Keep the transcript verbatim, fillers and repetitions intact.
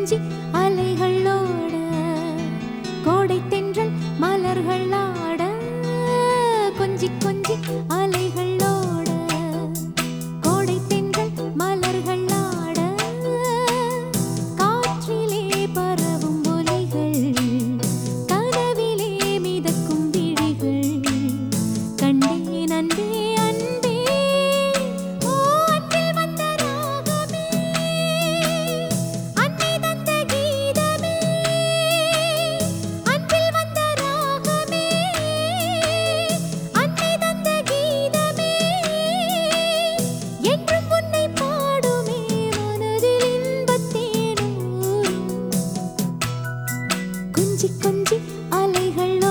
கொஞ்சி அலைகளோட கோடை தென்றல் மலர்கள் ஆட கொஞ்சி கொஞ்சி அலைகளோட கோடை தென்றல் மலர்கள் ஆட காற்றிலே பரவும் ஒலிகள் கனவிலே மிதக்கும் விழிகள் கண்டேன் அன்பே அன்பே ஓ அன்பில் வந்த ராகமே அன்னை தந்த கீதமே அன்பில் வந்த ராகமே அன்னை தந்த கீதமே என்றும் உன்னை பாடுமே மனதில் இன்பத்தேனூரும் கொஞ்சி கொஞ்சி அலைகள்